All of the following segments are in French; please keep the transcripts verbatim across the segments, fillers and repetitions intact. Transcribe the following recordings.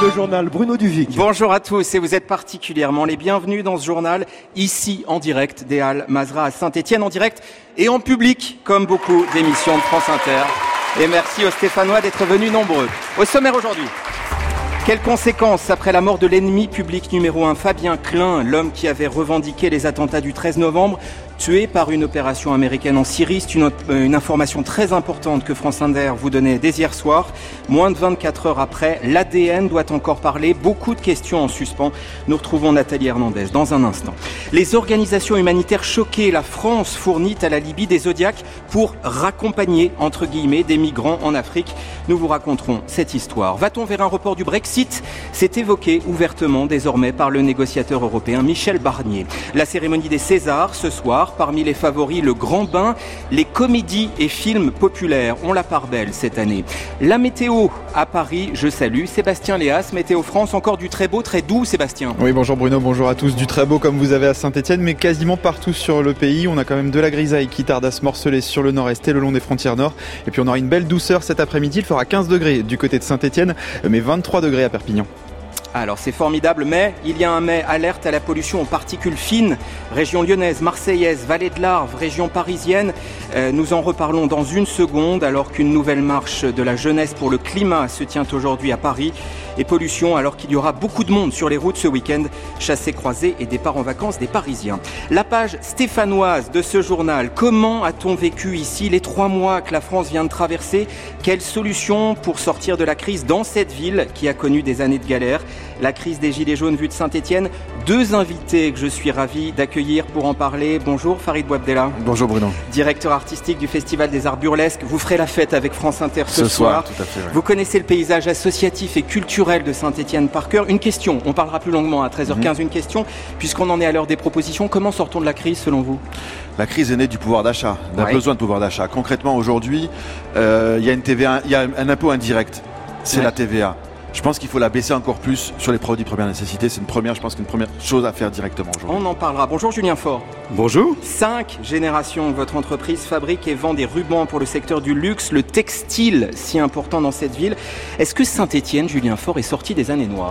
le journal Bruno Duvic. Bonjour à tous et vous êtes particulièrement les bienvenus dans ce journal, ici en direct des Halles Mazra à Saint-Étienne, en direct et en public, comme beaucoup d'émissions de France Inter. Et merci aux Stéphanois d'être venus nombreux. Au sommaire aujourd'hui, quelles conséquences après la mort de l'ennemi public numéro un, Fabien Klein, l'homme qui avait revendiqué les attentats du treize novembre, tué par une opération américaine en Syrie? C'est une, une information très importante que France Inter vous donnait dès hier soir. Moins de vingt-quatre heures après, l'A D N doit encore parler. Beaucoup de questions en suspens. Nous retrouvons Nathalie Hernandez dans un instant. Les organisations humanitaires choquées. La France fournit à la Libye des Zodiacs pour raccompagner, entre guillemets, des migrants en Afrique. Nous vous raconterons cette histoire. Va-t-on vers un report du Brexit? C'est évoqué ouvertement désormais par le négociateur européen Michel Barnier. La cérémonie des Césars ce soir. Parmi les favoris, le Grand Bain, les comédies et films populaires ont la part belle cette année. La météo à Paris, je salue Sébastien Léas, Météo France, encore du très beau, très doux, Sébastien. Oui, bonjour Bruno, bonjour à tous. Du très beau comme vous avez à Saint-Étienne, mais quasiment partout sur le pays. On a quand même de la grisaille qui tarde à se morceler sur le nord-est et le long des frontières nord. Et puis on aura une belle douceur cet après-midi. Il fera quinze degrés du côté de Saint-Étienne, mais vingt-trois degrés à Perpignan. Alors c'est formidable, mais il y a un mais, alerte à la pollution aux particules fines, région lyonnaise, marseillaise, vallée de l'Arve, région parisienne. Euh, nous en reparlons dans une seconde, alors qu'une nouvelle marche de la jeunesse pour le climat se tient aujourd'hui à Paris. Et pollution, alors qu'il y aura beaucoup de monde sur les routes ce week-end, chassés-croisés et départ en vacances des Parisiens. La page stéphanoise de ce journal, comment a-t-on vécu ici les trois mois que la France vient de traverser? Quelles solutions pour sortir de la crise dans cette ville qui a connu des années de galère? La crise des Gilets jaunes vue de Saint-Étienne. Deux invités que je suis ravi d'accueillir pour en parler. Bonjour Farid Bouabdella. Bonjour Bruno. Directeur artistique du Festival des Arts Burlesques. Vous ferez la fête avec France Inter ce, ce soir. soir. Tout à fait, ouais. Vous connaissez le paysage associatif et culturel de Saint-Étienne par cœur. Une question, on parlera plus longuement à treize heures quinze, mmh. Une question, puisqu'on en est à l'heure des propositions. Comment sortons de la crise selon vous? La crise est née du pouvoir d'achat, d'un ouais. besoin de pouvoir d'achat. Concrètement aujourd'hui, euh, il y a une T V A, il y a un impôt indirect, c'est ouais. la T V A. Je pense qu'il faut la baisser encore plus sur les produits de première nécessité. C'est une première, je pense qu'une première chose à faire directement aujourd'hui. On en parlera. Bonjour Julien Faure. Bonjour. Cinq générations, votre entreprise fabrique et vend des rubans pour le secteur du luxe, le textile si important dans cette ville. Est-ce que Saint-Étienne, Julien Faure, est sorti des années noires?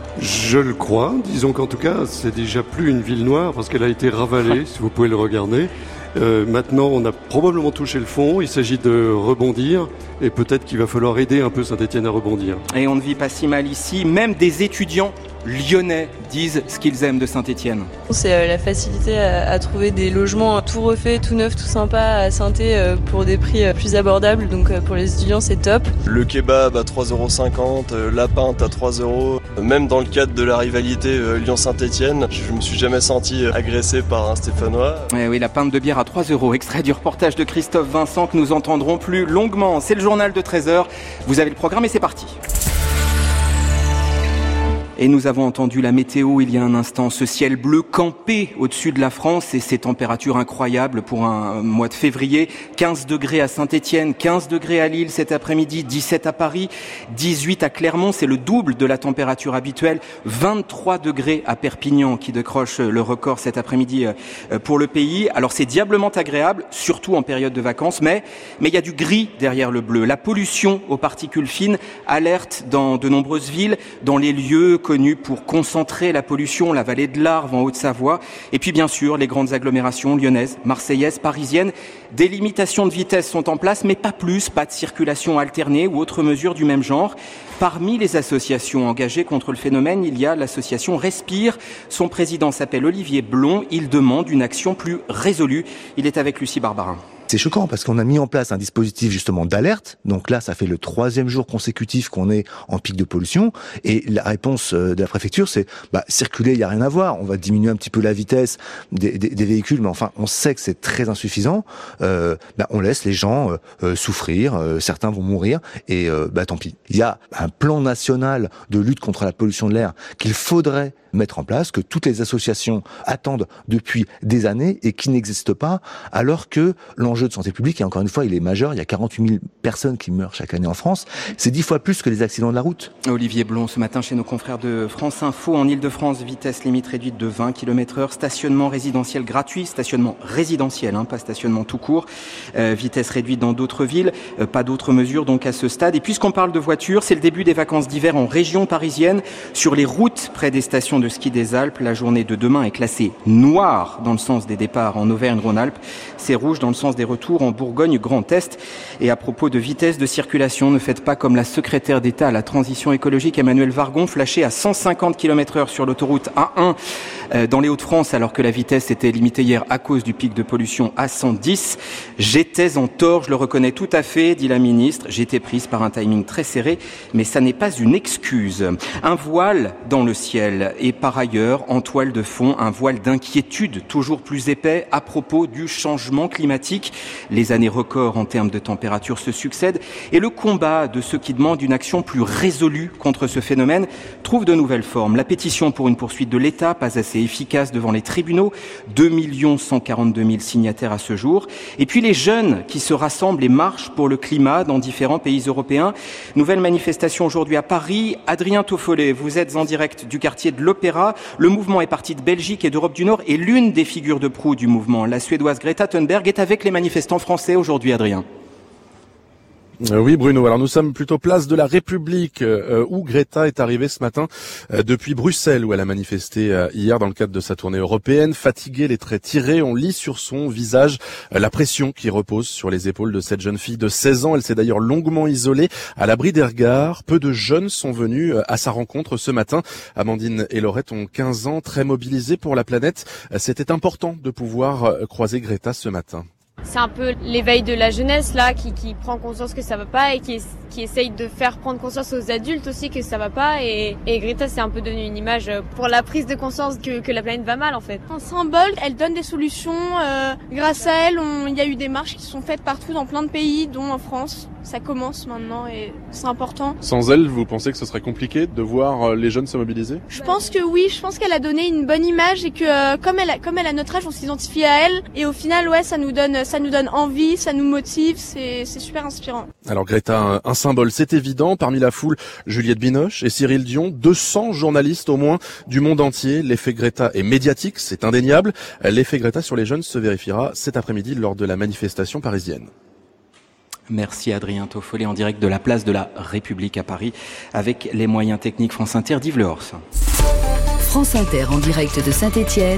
Je le crois. Disons qu'en tout cas, c'est déjà plus une ville noire parce qu'elle a été ravalée, si vous pouvez le regarder. Euh, maintenant, on a probablement touché le fond. Il s'agit de rebondir et peut-être qu'il va falloir aider un peu Saint-Étienne à rebondir. Et on ne vit pas si mal ici. Même des étudiants lyonnais disent ce qu'ils aiment de Saint-Étienne. C'est euh, la facilité à, à trouver des logements tout refaits, tout neufs, tout sympas à Saint-Étienne euh, pour des prix euh, plus abordables. Donc euh, pour les étudiants, c'est top. Le kebab à trois euros cinquante, euh, la pinte à trois euros. Même dans le cadre de la rivalité euh, Lyon-Saint-Étienne, je me suis jamais senti agressé par un Stéphanois. Eh oui, la pinte de bière à trois euros. Extrait du reportage de Christophe Vincent que nous entendrons plus longuement. C'est le journal de treize heures. Vous avez le programme et c'est parti. Et nous avons entendu la météo il y a un instant, ce ciel bleu campé au-dessus de la France et ces températures incroyables pour un mois de février. quinze degrés à Saint-Étienne, quinze degrés à Lille cet après-midi, dix-sept à Paris, dix-huit à Clermont, c'est le double de la température habituelle, vingt-trois degrés à Perpignan qui décroche le record cet après-midi pour le pays. Alors c'est diablement agréable, surtout en période de vacances, mais mais il y a du gris derrière le bleu. La pollution aux particules fines alerte dans de nombreuses villes, dans les lieux connu pour concentrer la pollution, la vallée de l'Arve en Haute-Savoie. Et puis bien sûr, les grandes agglomérations lyonnaises, marseillaises, parisiennes. Des limitations de vitesse sont en place, mais pas plus, pas de circulation alternée ou autres mesures du même genre. Parmi les associations engagées contre le phénomène, il y a l'association Respire. Son président s'appelle Olivier Blond. Il demande une action plus résolue. Il est avec Lucie Barbarin. C'est choquant parce qu'on a mis en place un dispositif justement d'alerte. Donc là, ça fait le troisième jour consécutif qu'on est en pic de pollution. Et la réponse de la préfecture, c'est bah, circuler, il n'y a rien à voir. On va diminuer un petit peu la vitesse des, des, des véhicules, mais enfin, on sait que c'est très insuffisant. Euh, bah, on laisse les gens euh, souffrir. Euh, certains vont mourir. Et euh, bah, tant pis. Il y a un plan national de lutte contre la pollution de l'air qu'il faudrait mettre en place, que toutes les associations attendent depuis des années et qui n'existe pas, alors que l'enjeu enjeu de santé publique, et encore une fois, il est majeur. Il y a quarante-huit mille personnes qui meurent chaque année en France. C'est dix fois plus que les accidents de la route. Olivier Blon, ce matin chez nos confrères de France Info, en Ile-de-France, vitesse limite réduite de vingt kilomètres heure, stationnement résidentiel gratuit, stationnement résidentiel, hein, pas stationnement tout court, euh, vitesse réduite dans d'autres villes, euh, pas d'autres mesures donc à ce stade. Et puisqu'on parle de voitures, c'est le début des vacances d'hiver en région parisienne. Sur les routes près des stations de ski des Alpes, la journée de demain est classée noire dans le sens des départs en Auvergne-Rhône-Alpes, c'est rouge dans le sens des retours en Bourgogne-Grand Est. Et à propos de vitesse de circulation, ne faites pas comme la secrétaire d'État à la transition écologique Emmanuelle Vargon, flashée à cent cinquante kilomètres heure sur l'autoroute A un euh, dans les Hauts-de-France, alors que la vitesse était limitée hier à cause du pic de pollution à cent dix. J'étais en tort, je le reconnais tout à fait, dit la ministre. J'étais prise par un timing très serré, mais ça n'est pas une excuse. Un voile dans le ciel et par ailleurs, en toile de fond, un voile d'inquiétude toujours plus épais à propos du changement climatique. Les années records en termes de température se succèdent et le combat de ceux qui demandent une action plus résolue contre ce phénomène trouve de nouvelles formes. La pétition pour une poursuite de l'État, pas assez efficace devant les tribunaux, deux millions cent quarante-deux mille signataires à ce jour. Et puis les jeunes qui se rassemblent et marchent pour le climat dans différents pays européens. Nouvelle manifestation aujourd'hui à Paris. Adrien Toffolet, vous êtes en direct du quartier de l'Opéra. Le mouvement est parti de Belgique et d'Europe du Nord et l'une des figures de proue du mouvement, la Suédoise Greta Thunberg, est avec les manifestants français aujourd'hui, Adrien. Euh, oui Bruno, alors nous sommes plutôt place de la République euh, où Greta est arrivée ce matin euh, depuis Bruxelles où elle a manifesté euh, hier dans le cadre de sa tournée européenne. Fatiguée, les traits tirés, on lit sur son visage euh, la pression qui repose sur les épaules de cette jeune fille de seize ans. Elle s'est d'ailleurs longuement isolée à l'abri des regards. Peu de jeunes sont venus euh, à sa rencontre ce matin. Amandine et Laurette ont quinze ans, très mobilisées pour la planète. Euh, c'était important de pouvoir euh, croiser Greta ce matin. C'est un peu l'éveil de la jeunesse là qui, qui prend conscience que ça va pas et qui, qui essaye de faire prendre conscience aux adultes aussi que ça va pas et, et Greta c'est un peu devenu une image pour la prise de conscience que, que la planète va mal en fait. Un symbole, elle donne des solutions, euh, grâce à elle on, il y a eu des marches qui sont faites partout dans plein de pays dont en France. Ça commence maintenant et c'est important. Sans elle, vous pensez que ce serait compliqué de voir les jeunes se mobiliser ? Je pense que oui, je pense qu'elle a donné une bonne image et que euh, comme elle a, comme elle a notre âge, on s'identifie à elle et au final ouais, ça nous donne ça nous donne envie, ça nous motive, c'est c'est super inspirant. Alors Greta, un symbole, c'est évident, parmi la foule, Juliette Binoche et Cyril Dion, deux cents journalistes au moins du monde entier. L'effet Greta est médiatique, c'est indéniable. L'effet Greta sur les jeunes se vérifiera cet après-midi lors de la manifestation parisienne. Merci Adrien Toffolet en direct de la place de la République à Paris avec les moyens techniques France Inter d'Yves Lehors. France Inter en direct de Saint-Étienne.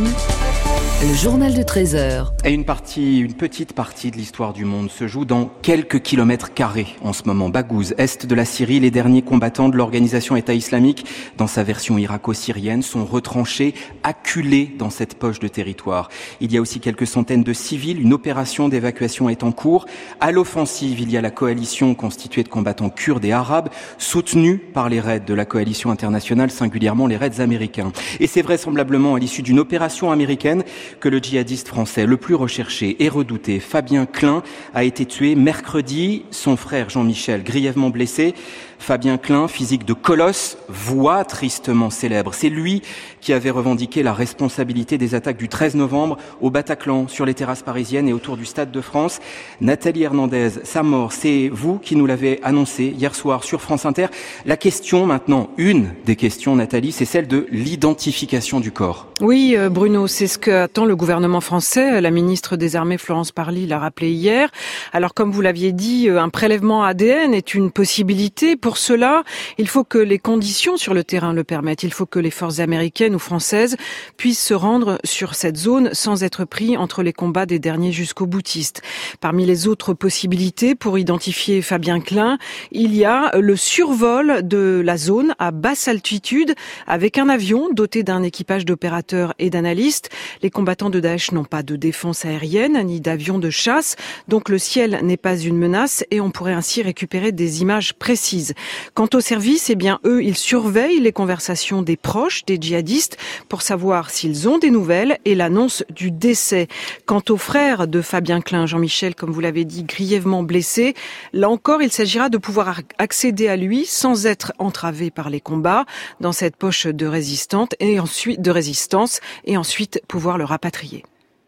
Le journal de treize heures. Et une partie, une petite partie de l'histoire du monde se joue dans quelques kilomètres carrés en ce moment. Baghouz, est de la Syrie, les derniers combattants de l'organisation État islamique, dans sa version irako-syrienne, sont retranchés, acculés dans cette poche de territoire. Il y a aussi quelques centaines de civils. Une opération d'évacuation est en cours. À l'offensive, il y a la coalition constituée de combattants kurdes et arabes, soutenue par les raids de la coalition internationale, singulièrement les raids américains. Et c'est vraisemblablement à l'issue d'une opération américaine que le djihadiste français le plus recherché et redouté, Fabien Klein, a été tué mercredi. Son frère Jean-Michel, grièvement blessé. Fabien Klein, physique de colosse, voix tristement célèbre. C'est lui qui avait revendiqué la responsabilité des attaques du treize novembre au Bataclan, sur les terrasses parisiennes et autour du Stade de France. Nathalie Hernandez, sa mort, c'est vous qui nous l'avez annoncé hier soir sur France Inter. La question maintenant, une des questions, Nathalie, c'est celle de l'identification du corps. Oui, Bruno, c'est ce qu'attend le gouvernement français. La ministre des Armées, Florence Parly, l'a rappelé hier. Alors, comme vous l'aviez dit, un prélèvement A D N est une possibilité. Pour cela, il faut que les conditions sur le terrain le permettent. Il faut que les forces américaines ou françaises puissent se rendre sur cette zone sans être pris entre les combats des derniers jusqu'aux boutistes. Parmi les autres possibilités pour identifier Fabien Klein, il y a le survol de la zone à basse altitude avec un avion doté d'un équipage d'opérateurs et d'analystes. Les combattants de Daesh n'ont pas de défense aérienne ni d'avion de chasse, donc le ciel n'est pas une menace et on pourrait ainsi récupérer des images précises. Quant aux services, eh bien, eux, ils surveillent les conversations des proches des djihadistes pour savoir s'ils ont des nouvelles et l'annonce du décès. Quant aux frères de Fabien Klein, Jean-Michel, comme vous l'avez dit, grièvement blessé, là encore, il s'agira de pouvoir accéder à lui sans être entravé par les combats dans cette poche de résistante et ensuite, de résistance et ensuite pouvoir le rapatrier.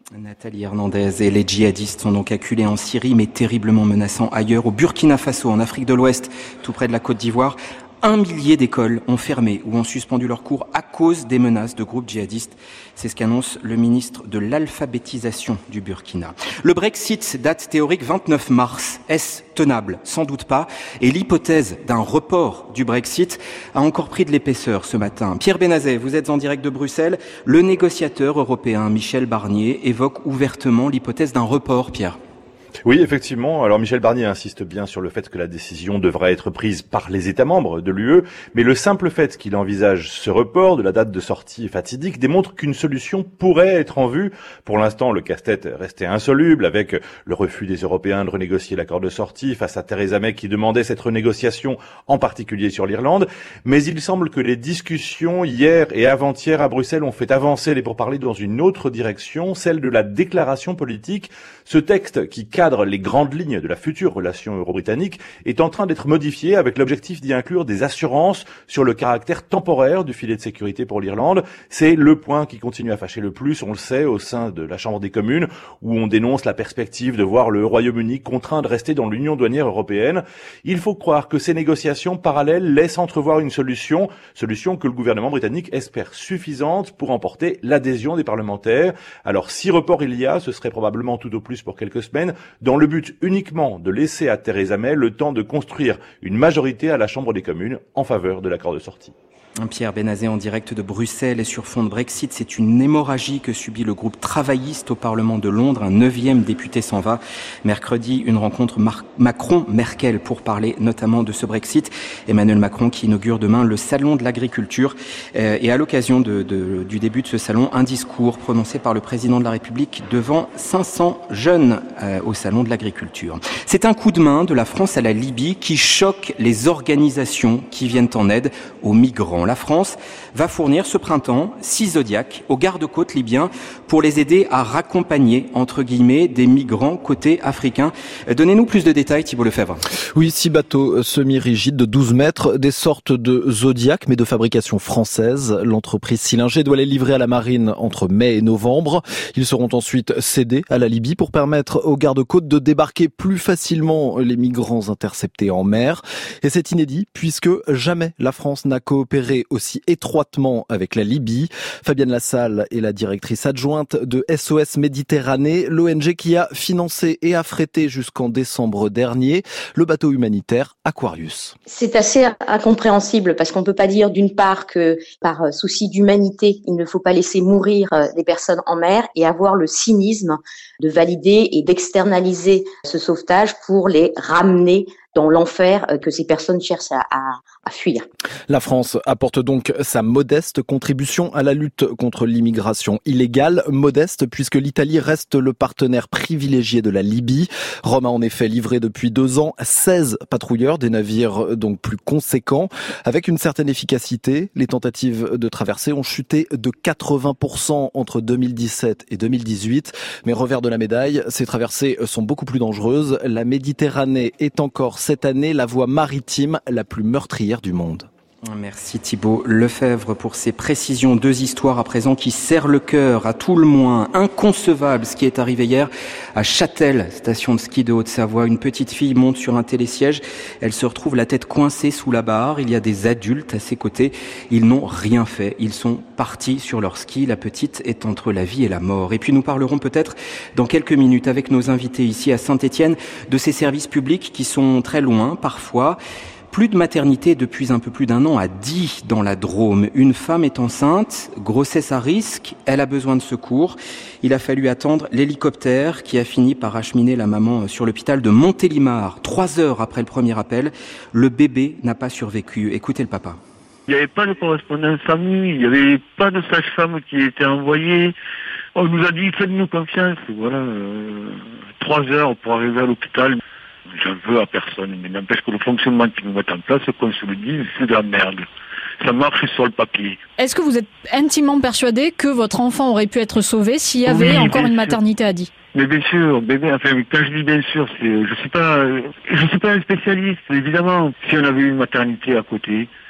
Nathalie Hernandez. Et les djihadistes sont donc acculés en Syrie, mais terriblement menaçants ailleurs. Au Burkina Faso, en Afrique de l'Ouest, tout près de la Côte d'Ivoire, un millier d'écoles ont fermé ou ont suspendu leurs cours à cause des menaces de groupes djihadistes. C'est ce qu'annonce le ministre de l'alphabétisation du Burkina. Le Brexit, date théorique vingt-neuf mars. Est-ce tenable? Sans doute pas. Et l'hypothèse d'un report du Brexit a encore pris de l'épaisseur ce matin. Pierre Benazet, vous êtes en direct de Bruxelles. Le négociateur européen Michel Barnier évoque ouvertement l'hypothèse d'un report, Pierre. Oui, effectivement. Alors Michel Barnier insiste bien sur le fait que la décision devra être prise par les États membres de l'U E, mais le simple fait qu'il envisage ce report de la date de sortie fatidique démontre qu'une solution pourrait être en vue. Pour l'instant, le casse-tête restait insoluble, avec le refus des Européens de renégocier l'accord de sortie face à Theresa May qui demandait cette renégociation, en particulier sur l'Irlande. Mais il semble que les discussions hier et avant-hier à Bruxelles ont fait avancer les pourparlers dans une autre direction, celle de la déclaration politique. Ce texte qui cadre les grandes lignes de la future relation euro-britannique est en train d'être modifié avec l'objectif d'y inclure des assurances sur le caractère temporaire du filet de sécurité pour l'Irlande. C'est le point qui continue à fâcher le plus, on le sait, au sein de la Chambre des communes, où on dénonce la perspective de voir le Royaume-Uni contraint de rester dans l'Union douanière européenne. Il faut croire que ces négociations parallèles laissent entrevoir une solution, solution que le gouvernement britannique espère suffisante pour emporter l'adhésion des parlementaires. Alors si report il y a, ce serait probablement tout au plus pour quelques semaines, dans le but uniquement de laisser à Theresa May le temps de construire une majorité à la Chambre des communes en faveur de l'accord de sortie. Pierre Benazet en direct de Bruxelles et sur fond de Brexit, c'est une hémorragie que subit le groupe travailliste au Parlement de Londres. Un neuvième député s'en va. Mercredi, une rencontre Mar- Macron-Merkel pour parler notamment de ce Brexit. Emmanuel Macron qui inaugure demain le salon de l'agriculture. Euh, et à l'occasion de, de, du début de ce salon, un discours prononcé par le président de la République devant cinq cents jeunes euh, au salon de l'agriculture. C'est un coup de main de la France à la Libye qui choque les organisations qui viennent en aide aux migrants. La France va fournir ce printemps six Zodiac aux gardes-côtes libyens pour les aider à raccompagner, entre guillemets, des migrants côté africain. Donnez-nous plus de détails, Thibault Lefebvre. Oui, six bateaux semi-rigides de douze mètres, des sortes de Zodiac, mais de fabrication française. L'entreprise Sillinger doit les livrer à la marine entre mai et novembre. Ils seront ensuite cédés à la Libye pour permettre aux gardes-côtes de débarquer plus facilement les migrants interceptés en mer. Et c'est inédit puisque jamais la France n'a coopéré aussi étroitement avec la Libye. Fabienne Lassalle est la directrice adjointe de S O S Méditerranée, l'O N G qui a financé et affrété jusqu'en décembre dernier le bateau humanitaire Aquarius. C'est assez incompréhensible parce qu'on ne peut pas dire d'une part que par souci d'humanité, il ne faut pas laisser mourir des personnes en mer et avoir le cynisme de valider et d'externaliser ce sauvetage pour les ramener dans l'enfer que ces personnes cherchent à, à, à fuir. La France apporte donc sa modeste contribution à la lutte contre l'immigration illégale. Modeste puisque l'Italie reste le partenaire privilégié de la Libye. Rome a en effet livré depuis deux ans seize patrouilleurs, des navires donc plus conséquents. Avec une certaine efficacité, les tentatives de traversée ont chuté de quatre-vingts pour cent entre deux mille dix-sept et deux mille dix-huit. Mais revers de la médaille, ces traversées sont beaucoup plus dangereuses. La Méditerranée est encore cette année la voie maritime la plus meurtrière du monde. Merci Thibault Lefebvre pour ces précisions. Deux histoires à présent qui serrent le cœur à tout le moins. Inconcevable ce qui est arrivé hier à Châtel, station de ski de Haute-Savoie. Une petite fille monte sur un télésiège. Elle se retrouve la tête coincée sous la barre. Il y a des adultes à ses côtés. Ils n'ont rien fait. Ils sont partis sur leur ski. La petite est entre la vie et la mort. Et puis nous parlerons peut-être dans quelques minutes avec nos invités ici à Saint-Étienne de ces services publics qui sont très loin parfois. Plus de maternité depuis un peu plus d'un an à Die dans la Drôme. Une femme est enceinte, grossesse à risque, elle a besoin de secours. Il a fallu attendre l'hélicoptère qui a fini par acheminer la maman sur l'hôpital de Montélimar. Trois heures après le premier appel, le bébé n'a pas survécu. Écoutez le papa. Il n'y avait pas de correspondance famille, il n'y avait pas de sage-femme qui était envoyée. On nous a dit faites-nous confiance. Voilà, euh, trois heures pour arriver à l'hôpital. J'en veux à personne, mais n'empêche que le fonctionnement qu'ils nous mettent en place, qu'on se le dise, c'est de la merde. Ça marche sur le papier. Est-ce que vous êtes intimement persuadé que votre enfant aurait pu être sauvé s'il y avait oui, encore une maternité à Die ? Mais bien sûr, bébé, enfin, quand je dis bien sûr, c'est, je suis pas, je suis pas un spécialiste, évidemment. Si on avait une maternité à côté,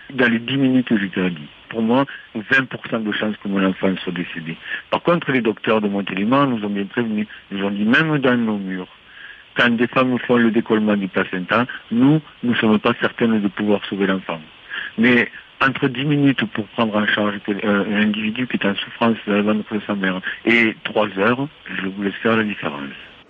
dans les dix minutes que j'ai déjà dit. Pour moi, vingt pour cent de chances que mon enfant soit décédé. Par contre, les docteurs de Montélimar nous ont bien prévenus. Ils nous ont dit, même dans nos murs, quand des femmes font le décollement du placenta, nous, nous ne sommes pas certaines de pouvoir sauver l'enfant. Mais entre dix minutes pour prendre en charge euh, un individu qui est en souffrance dans le ventre de sa mère et trois heures, je vous laisse faire la différence.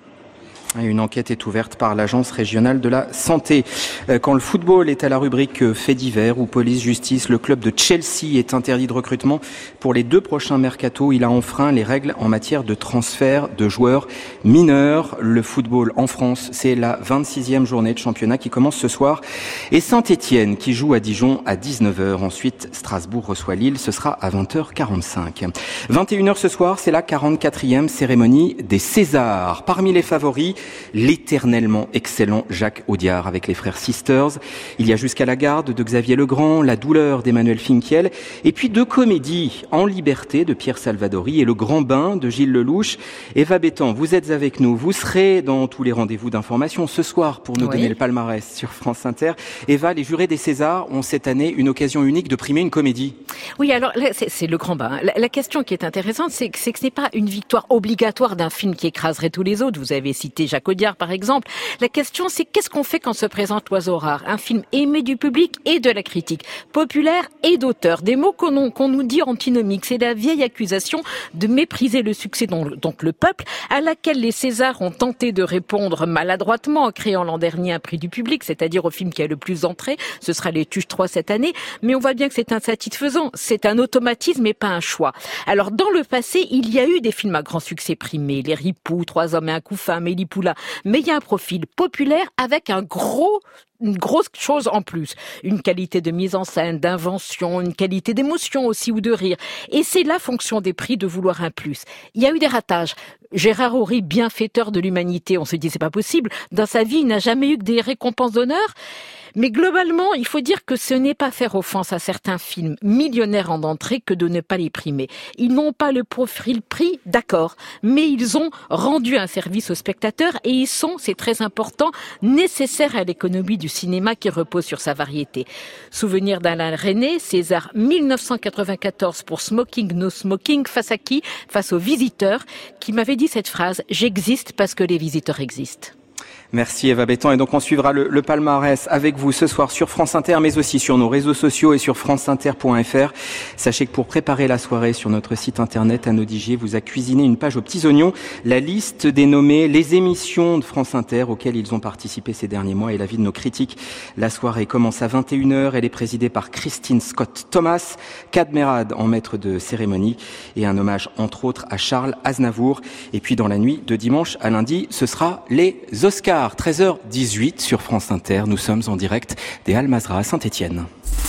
Une enquête est ouverte par l'Agence régionale de la santé. Quand le football est à la rubrique faits divers ou police-justice, le club de Chelsea est interdit de recrutement pour les deux prochains mercatos. Il a enfreint les règles en matière de transfert de joueurs mineurs. Le football en France, c'est la vingt-sixième journée de championnat qui commence ce soir. Et Saint-Étienne qui joue à Dijon à dix-neuf heures. Ensuite, Strasbourg reçoit Lille. Ce sera à vingt heures quarante-cinq. vingt et une heures ce soir, c'est la quarante-quatrième cérémonie des Césars. Parmi les favoris, l'éternellement excellent Jacques Audiard avec les frères Sisters. Il y a Jusqu'à la garde de Xavier Legrand, La douleur d'Emmanuel Finkiel, et puis deux comédies, En liberté de Pierre Salvadori et Le grand bain de Gilles Lelouch. Eva Bétan, vous êtes avec nous. Vous serez dans tous les rendez-vous d'information ce soir pour nous oui. donner le palmarès sur France Inter. Eva, les jurés des Césars ont cette année une occasion unique de primer une comédie. Oui, alors là, c'est, c'est Le grand bain. La, la question qui est intéressante, c'est que, c'est que ce n'est pas une victoire obligatoire d'un film qui écraserait tous les autres. Vous avez cité Jacques Audiard, par exemple. La question, c'est qu'est-ce qu'on fait quand se présente L'oiseau rare? Un film aimé du public et de la critique, populaire et d'auteur. Des mots qu'on, qu'on nous dit antinomiques. C'est la vieille accusation de mépriser le succès, donc le peuple, à laquelle les Césars ont tenté de répondre maladroitement en créant l'an dernier un prix du public, c'est-à-dire au film qui a le plus d'entrées. Ce sera Les Tuches trois cette année. Mais on voit bien que c'est insatisfaisant. C'est un automatisme et pas un choix. Alors, dans le passé, il y a eu des films à grand succès primés. Les Ripoux, Trois hommes et un coup femme, Mélie Poulain. Mais il y a un profil populaire avec un gros une grosse chose en plus, une qualité de mise en scène, d'invention, une qualité d'émotion aussi ou de rire. Et c'est la fonction des prix de vouloir un plus. Il y a eu des ratages. Gérard Horry, bienfaiteur de l'humanité, on se dit c'est pas possible. Dans sa vie, il n'a jamais eu que des récompenses d'honneur. Mais globalement, il faut dire que ce n'est pas faire offense à certains films millionnaires en entrée que de ne pas les primer. Ils n'ont pas le profil prix, d'accord, mais ils ont rendu un service aux spectateurs et ils sont, c'est très important, nécessaires à l'économie du cinéma qui repose sur sa variété. Souvenir d'Alain Resnais, César dix-neuf cent quatre-vingt-quatorze pour Smoking No Smoking, face à qui? Face aux visiteurs, qui m'avait dit cette phrase « J'existe parce que les visiteurs existent ». Merci Eva Bétan. Et donc on suivra le, le palmarès avec vous ce soir sur France Inter, mais aussi sur nos réseaux sociaux et sur franceinter point f r. Sachez que pour préparer la soirée sur notre site internet, Anne Odigier vous a cuisiné une page aux petits oignons, la liste des nommés, les émissions de France Inter auxquelles ils ont participé ces derniers mois et l'avis de nos critiques. La soirée commence à vingt et une heures. Elle est présidée par Christine Scott Thomas, Kad Merad en maître de cérémonie et un hommage entre autres à Charles Aznavour. Et puis dans la nuit de dimanche à lundi, ce sera les Oscars. treize heures dix-huit sur France Inter. Nous sommes en direct des Halles Mazra à Saint-Étienne.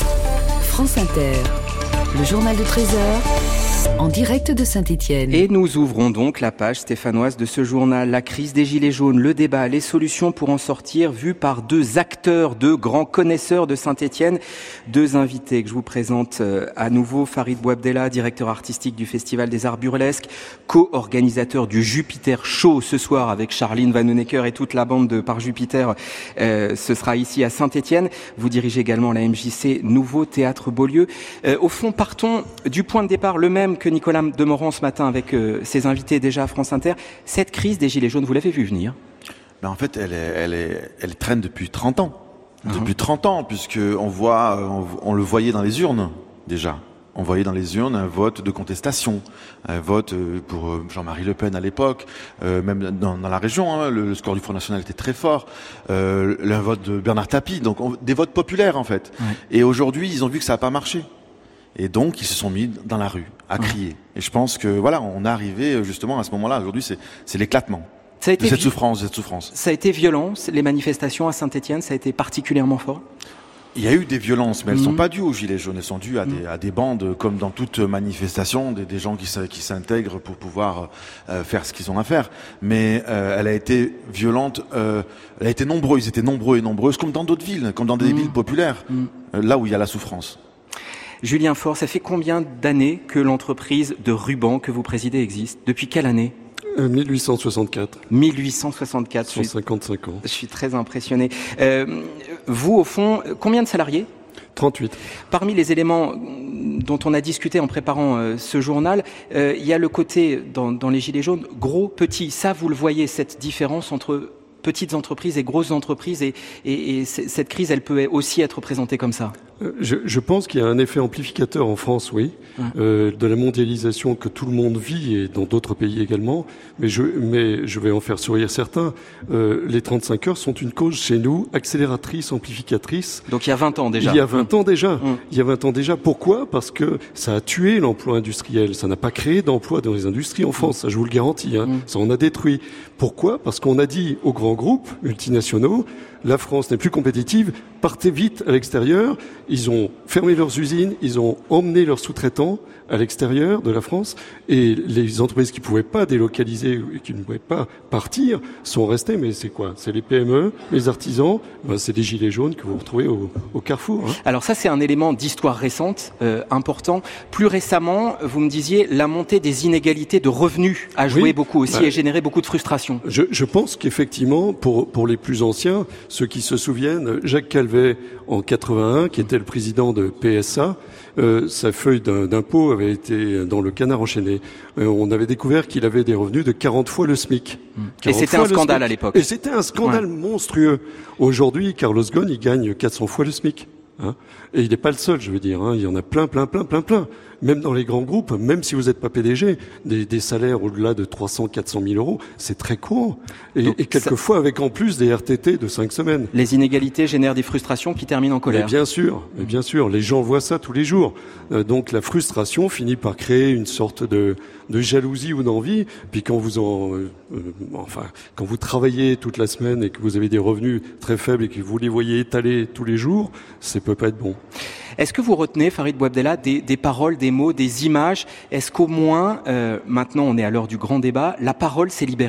France Inter, le journal de treize heures, en direct de Saint-Étienne. Et nous ouvrons donc la page stéphanoise de ce journal. La crise des Gilets jaunes, le débat, les solutions pour en sortir, vues par deux acteurs, deux grands connaisseurs de Saint-Étienne. Deux invités que je vous présente à nouveau. Farid Bouabdella, directeur artistique du Festival des Arts Burlesques, co-organisateur du Jupiter Show ce soir avec Charline Vanhoenacker et toute la bande de Par Jupiter. Euh, ce sera ici à Saint-Étienne. Vous dirigez également la M J C Nouveau Théâtre Beaulieu. Euh, au fond, partons du point de départ le même que Nicolas Demorand ce matin avec euh, ses invités déjà à France Inter. Cette crise des Gilets jaunes, vous l'avez vu venir? Ben en fait, elle, est, elle, est, elle traîne depuis trente ans. Uh-huh. Depuis trente ans, puisque on voit, on, on le voyait dans les urnes déjà. On voyait dans les urnes un vote de contestation, un vote pour Jean-Marie Le Pen à l'époque, euh, même dans, dans la région, hein, le, le score du Front National était très fort, euh, le vote de Bernard Tapie, donc on, des votes populaires en fait. Ouais. Et aujourd'hui, ils ont vu que ça n'a pas marché. Et donc, ils se sont mis dans la rue, à crier. Ouais. Et je pense que, voilà, on est arrivé justement à ce moment-là. Aujourd'hui, c'est, c'est l'éclatement ça a été de cette vi- souffrance, cette souffrance. Ça a été violent, les manifestations à Saint-Étienne, ça a été particulièrement fort? Il y a eu des violences, mais elles ne mmh. sont pas dues aux Gilets jaunes. Elles sont dues à, mmh. des, à des bandes, comme dans toute manifestation, des, des gens qui, qui s'intègrent pour pouvoir euh, faire ce qu'ils ont à faire. Mais euh, elle a été violente, euh, elle a été nombreuse, ils étaient nombreux et nombreuses, comme dans d'autres villes, comme dans des mmh. villes populaires, mmh. euh, là où il y a la souffrance. Julien Faure, ça fait combien d'années que l'entreprise de ruban que vous présidez existe? Depuis quelle année? euh, mille huit cent soixante-quatre. mille huit cent soixante-quatre. cent cinquante-cinq ans. Je suis très impressionné. Euh, vous, au fond, combien de salariés trente-huit. Parmi les éléments dont on a discuté en préparant euh, ce journal, euh, il y a le côté, dans, dans les Gilets jaunes, gros, petit. Ça, vous le voyez, cette différence entre petites entreprises et grosses entreprises, et, et, et cette crise, elle peut aussi être présentée comme ça. Je, je pense qu'il y a un effet amplificateur en France, oui, ouais. euh, de la mondialisation que tout le monde vit et dans d'autres pays également. Mais je, mais je vais en faire sourire certains. Euh, les trente-cinq heures sont une cause chez nous accélératrice, amplificatrice. Donc il y a vingt ans déjà. Il y a vingt ans déjà. Mmh. Il y a vingt ans déjà. Pourquoi ? Parce que ça a tué l'emploi industriel. Ça n'a pas créé d'emploi dans les industries en France. Ça, je vous le garantis. Hein. Mmh. Ça en a détruit. Pourquoi ? Parce qu'on a dit aux grands groupes multinationaux, la France n'est plus compétitive, partez vite à l'extérieur. Ils ont fermé leurs usines, ils ont emmené leurs sous-traitants à l'extérieur de la France, et les entreprises qui pouvaient pas délocaliser, qui ne pouvaient pas partir, sont restées. Mais c'est quoi ? C'est les P M E, les artisans, ben c'est des gilets jaunes que vous retrouvez au, au Carrefour. Hein. Alors ça, c'est un élément d'histoire récente, euh, important. Plus récemment, vous me disiez, la montée des inégalités de revenus a joué oui. beaucoup aussi, bah, et généré beaucoup de frustration. Je, je pense qu'effectivement, pour, pour les plus anciens, ceux qui se souviennent, Jacques Calvet, en quatre-vingt-un, qui était le président de P S A, euh, sa feuille d'impôt avait été dans le Canard enchaîné. Euh, on avait découvert qu'il avait des revenus de quarante fois le SMIC. Et c'était un scandale à l'époque. Et c'était un scandale ouais. monstrueux. Aujourd'hui, Carlos Ghosn, il gagne quatre cents fois le SMIC. Hein. Et il n'est pas le seul, je veux dire. Hein. Il y en a plein, plein, plein, plein, plein. Même dans les grands groupes, même si vous n'êtes pas P D G, des, des salaires au-delà de trois cents, quatre cent mille euros, c'est très courant. Et, Donc, et quelquefois ça... avec en plus des R T T de cinq semaines. Les inégalités génèrent des frustrations qui terminent en colère. Mais bien sûr, mais bien sûr. Les gens voient ça tous les jours. Euh, donc la frustration finit par créer une sorte de, de jalousie ou d'envie. Puis quand vous en, euh, euh, enfin, quand vous travaillez toute la semaine et que vous avez des revenus très faibles et que vous les voyez étalés tous les jours, ça peut pas être bon. Est-ce que vous retenez, Farid Bouabdella, des, des paroles, des mots, des images ? Est-ce qu'au moins, euh, maintenant on est à l'heure du grand débat, la parole s'est libérée ?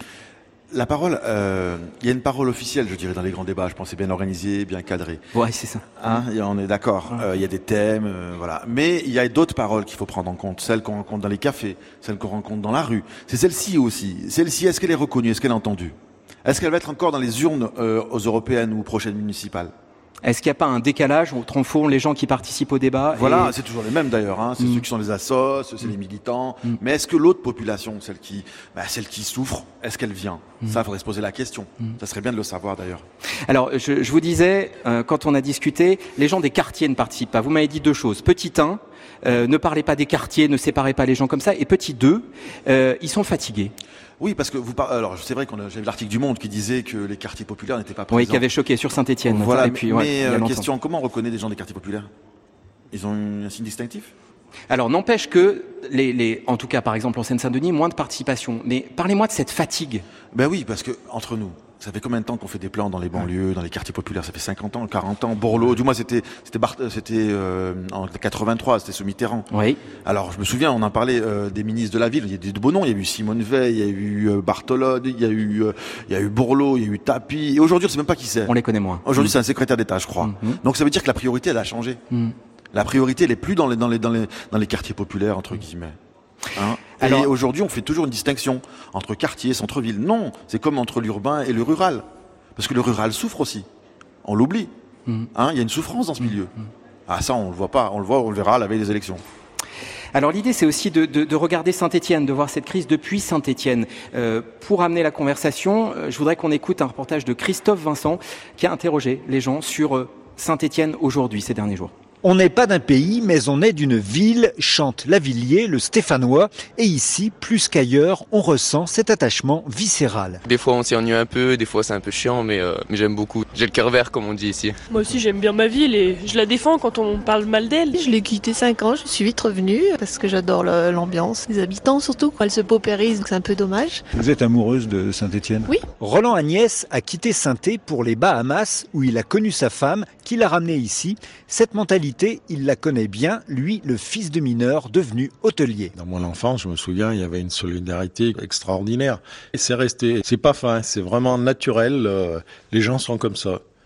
La parole, euh, il y a une parole officielle, je dirais, dans les grands débats. Je pense que c'est bien organisé, bien cadré. Ouais, c'est ça. Hein, et on est d'accord. Ouais. Euh, il y a des thèmes, euh, voilà. Mais il y a d'autres paroles qu'il faut prendre en compte. Celles qu'on rencontre dans les cafés, celles qu'on rencontre dans la rue. C'est celle-ci aussi. Celle-ci, est-ce qu'elle est reconnue ? Est-ce qu'elle est entendue ? Est-ce qu'elle va être encore dans les urnes euh, aux européennes ou aux prochaines municipales ? Est-ce qu'il n'y a pas un décalage entre au fond les gens qui participent au débat ? Voilà, et... c'est toujours les mêmes d'ailleurs. Hein. C'est mmh. ceux qui sont les assos, c'est mmh. les militants. Mmh. Mais est-ce que l'autre population, celle qui, bah, celle qui souffre, est-ce qu'elle vient ? mmh. Ça, il faudrait se poser la question. Mmh. Ça serait bien de le savoir d'ailleurs. Alors, je, je vous disais, euh, quand on a discuté, les gens des quartiers ne participent pas. Vous m'avez dit deux choses. Petit un, euh, ne parlez pas des quartiers, ne séparez pas les gens comme ça. Et petit deux, euh, ils sont fatigués. Oui, parce que vous parlez. Alors, c'est vrai qu'on a, j'avais l'article du Monde qui disait que les quartiers populaires n'étaient pas présents. Oui, qui avait choqué sur Saint-Étienne. Voilà. Et puis, mais ouais, euh, question, comment on reconnaît des gens des quartiers populaires ? Ils ont un signe distinctif ? Alors, n'empêche que les, les, en tout cas, par exemple, en Seine-Saint-Denis, moins de participation. Mais parlez-moi de cette fatigue. Ben oui, parce que entre nous. Ça fait combien de temps qu'on fait des plans dans les banlieues, dans les quartiers populaires ? Ça fait cinquante ans, quarante ans. Borloo, du moins c'était c'était Bar... c'était euh, en quatre-vingt-trois, c'était sous Mitterrand. Oui. Alors je me souviens, on en parlait euh, des ministres de la ville. Il y a des de beaux noms. Il y a eu Simone Veil, il y a eu euh, Bartholode, il y a eu euh, il y a eu Borloo, il y a eu Tapie. Et aujourd'hui, on sait même pas qui c'est. On les connaît moins. Aujourd'hui, mmh. c'est un secrétaire d'État, je crois. Mmh. Donc ça veut dire que la priorité, elle a changé. Mmh. La priorité, elle est plus dans les dans les dans les dans les quartiers populaires entre guillemets. Hein. Alors, et aujourd'hui, on fait toujours une distinction entre quartier et centre-ville. Non, c'est comme entre l'urbain et le rural. Parce que le rural souffre aussi. On l'oublie. Mmh. Hein, il y a une souffrance dans ce milieu. Mmh. Ah, ça, on le voit pas. On le voit, on le verra à la veille des élections. Alors l'idée, c'est aussi de, de, de regarder Saint-Étienne, de voir cette crise depuis Saint-Étienne. Euh, pour amener la conversation, euh, je voudrais qu'on écoute un reportage de Christophe Vincent qui a interrogé les gens sur euh, Saint-Étienne aujourd'hui, ces derniers jours. On n'est pas d'un pays, mais on est d'une ville, chante Lavilliers, le Stéphanois. Et ici, plus qu'ailleurs, on ressent cet attachement viscéral. Des fois, on s'y ennuie un peu, des fois, c'est un peu chiant, mais, euh, mais j'aime beaucoup. J'ai le cœur vert, comme on dit ici. Moi aussi, j'aime bien ma ville et je la défends quand on parle mal d'elle. Je l'ai quittée cinq ans, je suis vite revenue parce que j'adore l'ambiance, les habitants surtout. Elle se paupérise, donc c'est un peu dommage. Vous êtes amoureuse de Saint-Étienne ? Oui. Roland Agnès a quitté Saint-É pour les Bahamas, où il a connu sa femme, qui l'a ramené ici. Cette mentalité, il la connaît bien, lui, le fils de mineur devenu hôtelier. Dans mon enfance, je me souviens, il y avait une solidarité extraordinaire. Et c'est resté, c'est pas fin, c'est vraiment naturel, euh, les gens sont comme ça.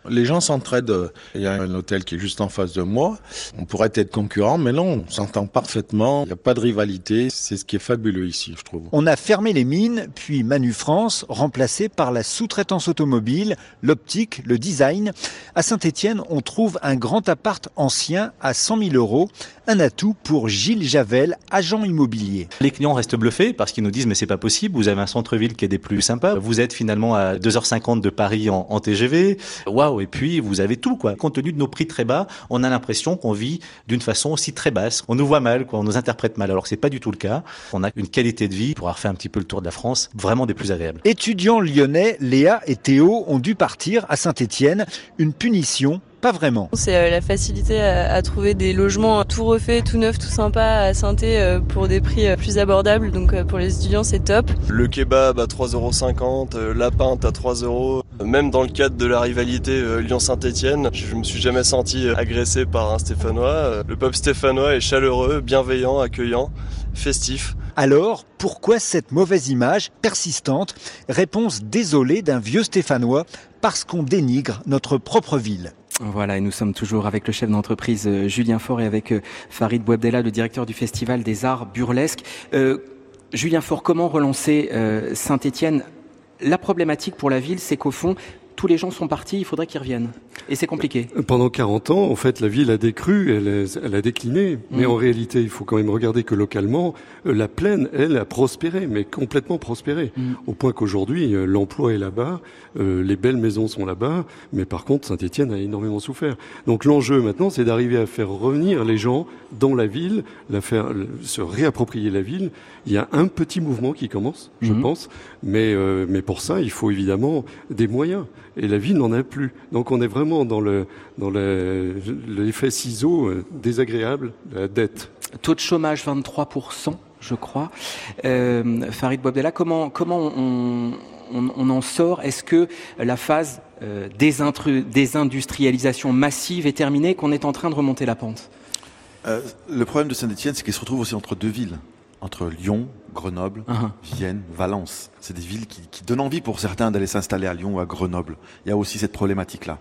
Les gens s'entraident. Il y a un hôtel qui est juste en face de moi. On pourrait être concurrents, mais non, on s'entend parfaitement. Il n'y a pas de rivalité. C'est ce qui est fabuleux ici, je trouve. On a fermé les mines, puis Manu France, remplacé par la sous-traitance automobile, l'optique, le design. À Saint-Étienne, on trouve un grand appart ancien à cent mille euros. Un atout pour Gilles Javel, agent immobilier. Les clients restent bluffés parce qu'ils nous disent mais c'est pas possible, vous avez un centre-ville qui est des plus sympas, vous êtes finalement à deux heures cinquante de Paris en, en T G V, waouh, et puis vous avez tout quoi. Compte tenu de nos prix très bas, on a l'impression qu'on vit d'une façon aussi très basse. On nous voit mal, quoi, on nous interprète mal, alors que c'est pas du tout le cas. On a une qualité de vie, pour avoir fait un petit peu le tour de la France, vraiment des plus agréables. Étudiants lyonnais, Léa et Théo ont dû partir à Saint-Étienne. Une punition? Pas vraiment. C'est la facilité à, à trouver des logements tout refaits, tout neufs, tout sympas à Saint-Étienne pour des prix plus abordables. Donc pour les étudiants, c'est top. Le kebab à trois euros cinquante, la pinte à trois euros. Même dans le cadre de la rivalité Lyon-Saint-Étienne, je me suis jamais senti agressé par un Stéphanois. Le peuple stéphanois est chaleureux, bienveillant, accueillant, festif. Alors, pourquoi cette mauvaise image persistante? Réponse désolée d'un vieux Stéphanois, parce qu'on dénigre notre propre ville. Voilà, et nous sommes toujours avec le chef d'entreprise euh, Julien Faure et avec euh, Farid Bouabdella, le directeur du Festival des Arts Burlesques. Euh, Julien Faure, comment relancer euh, Saint-Étienne? La problématique pour la ville, c'est qu'au fond, tous les gens sont partis, il faudrait qu'ils reviennent. Et c'est compliqué. Pendant quarante ans, en fait, la ville a décru, elle, est, elle a décliné. Mais mmh. en réalité, il faut quand même regarder que localement, la plaine, elle, a prospéré, mais complètement prospéré. Mmh. Au point qu'aujourd'hui, l'emploi est là-bas, euh, les belles maisons sont là-bas, mais par contre, Saint-Étienne a énormément souffert. Donc l'enjeu maintenant, c'est d'arriver à faire revenir les gens dans la ville, la faire, se réapproprier la ville. Il y a un petit mouvement qui commence, je mmh. pense, mais, euh, mais pour ça, il faut évidemment des moyens. Et la ville n'en a plus. Donc on est vraiment dans le dans le, l'effet ciseau euh, désagréable de la dette. Taux de chômage vingt-trois pour cent, je crois. Euh, Farid Bouabdella, comment comment on, on, on en sort? Est-ce que la phase euh, désintru, désindustrialisation massive est terminée, qu'on est en train de remonter la pente? euh, Le problème de Saint-Étienne, c'est qu'il se retrouve aussi entre deux villes. Entre Lyon, Grenoble, uh-huh. Vienne, Valence. C'est des villes qui, qui donnent envie pour certains d'aller s'installer à Lyon ou à Grenoble. Il y a aussi cette problématique-là.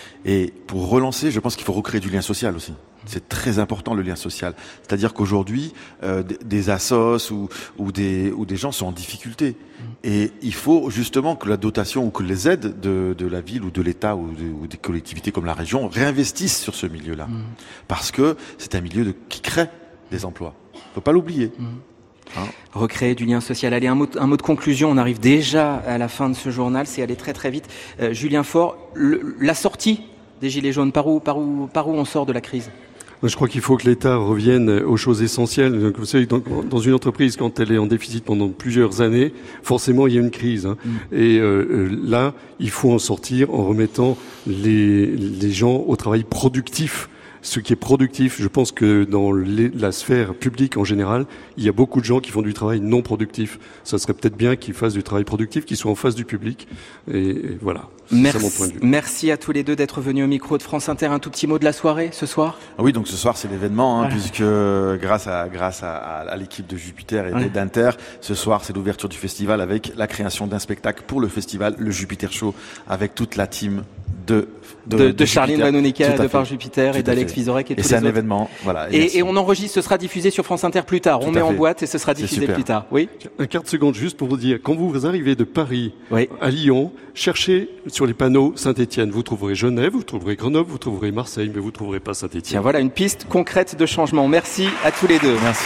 Et pour relancer, je pense qu'il faut recréer du lien social aussi. C'est très important, le lien social. C'est-à-dire qu'aujourd'hui, euh, des, des assos ou, ou, des, ou des gens sont en difficulté. Et il faut justement que la dotation ou que les aides de, de la ville ou de l'État ou, de, ou des collectivités comme la région réinvestissent sur ce milieu-là. Mmh. Parce que c'est un milieu de, qui crée des emplois. Il ne faut pas l'oublier. Mmh. Hein. Recréer du lien social. Allez, un mot, un mot de conclusion. On arrive déjà à la fin de ce journal. C'est allé très très vite. Euh, Julien Faure, le, la sortie des Gilets jaunes, par où, par où, par où on sort de la crise? Je crois qu'il faut que l'État revienne aux choses essentielles. Donc, vous savez, dans une entreprise, quand elle est en déficit pendant plusieurs années, forcément, il y a une crise. Hein. Mmh. Et euh, là, il faut en sortir en remettant les, les gens au travail productif. Ce qui est productif, je pense que dans les, la sphère publique en général, il y a beaucoup de gens qui font du travail non productif. Ça serait peut-être bien qu'ils fassent du travail productif, qu'ils soient en face du public. Et, et voilà. Merci, c'est mon point de vue. Merci à tous les deux d'être venus au micro de France Inter. Un tout petit mot de la soirée ce soir? Oui, donc ce soir c'est l'événement, hein, voilà. puisque grâce à grâce à, à l'équipe de Jupiter et ouais. d'Inter, ce soir c'est l'ouverture du festival avec la création d'un spectacle pour le festival, le Jupiter Show, avec toute la team de de, de, de Charline Vanhoenacker, de Par Jupiter et d'Alex Vizorek et, et tous les autres. Et c'est un événement, voilà. Et, et, et on enregistre, ce sera diffusé sur France Inter plus tard. Tout on met fait. en boîte et ce sera diffusé plus tard. Oui. Un quart de seconde juste pour vous dire, quand vous arrivez de Paris oui. à Lyon, cherchez sur les panneaux Saint-Étienne. Vous trouverez Genève, vous trouverez Grenoble, vous trouverez Marseille, mais vous trouverez pas Saint-Étienne. Tiens, voilà une piste concrète de changement. Merci à tous les deux. Merci.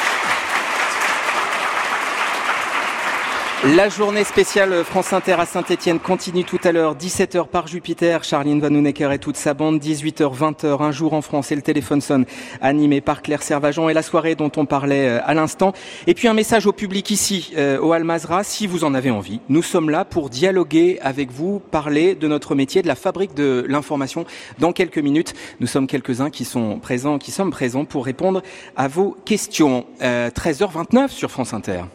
La journée spéciale France Inter à Saint-Étienne continue tout à l'heure, dix-sept heures Par Jupiter, Charline Vanhoenacker et toute sa bande, dix-huit heures vingt heures, Un jour en France et le téléphone sonne, animé par Claire Servageant et la soirée dont on parlait à l'instant. Et puis un message au public ici, euh, au Al Mazrah, si vous en avez envie. Nous sommes là pour dialoguer avec vous, parler de notre métier, de la fabrique de l'information. Dans quelques minutes, nous sommes quelques-uns qui sont présents, qui sommes présents pour répondre à vos questions. Euh, treize heures vingt-neuf sur France Inter.